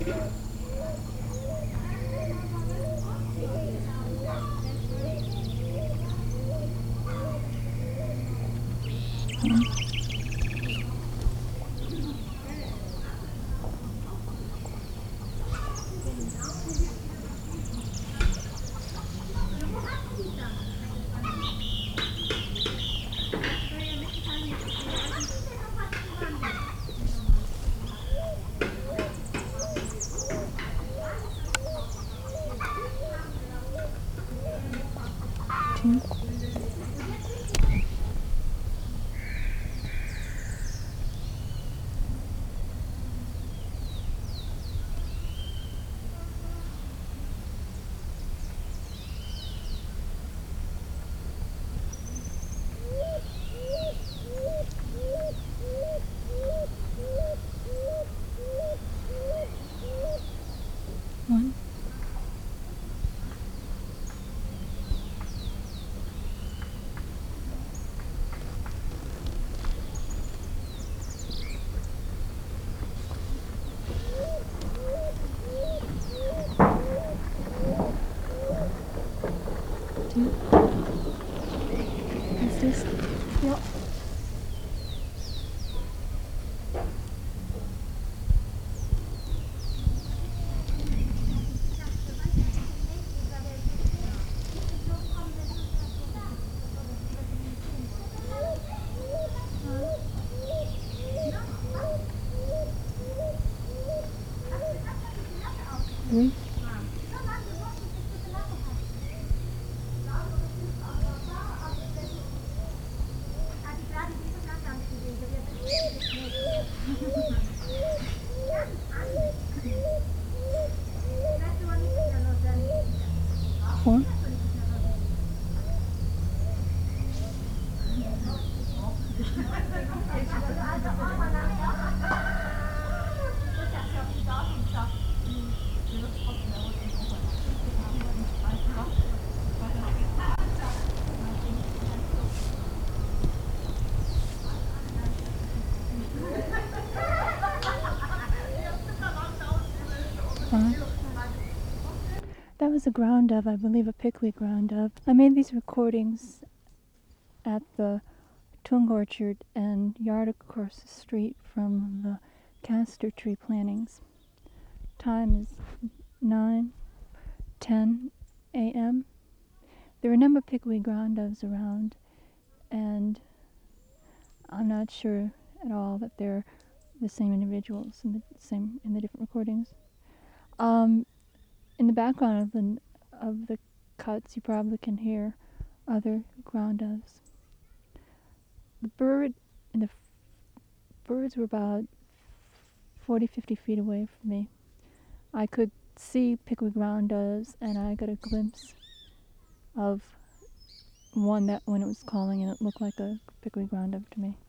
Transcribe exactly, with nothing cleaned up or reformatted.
Two. One. Two. Is this? Yep. Three. Four. Five. That was a ground dove, I believe, a pickweed ground dove. I made these recordings at the Tung Orchard and yard across the street from the castor tree plantings. Time is nine ten a m There are a number of pickweed ground doves around, and I'm not sure at all that they're the same individuals in the same in the different recordings. Um, in the background of the of the cuts, you probably can hear other ground doves. The bird and the f- birds were about forty, fifty feet away from me. I could see pickweed ground doves, and I got a glimpse of one that when it was calling, and it looked like a pickweed ground dove to me.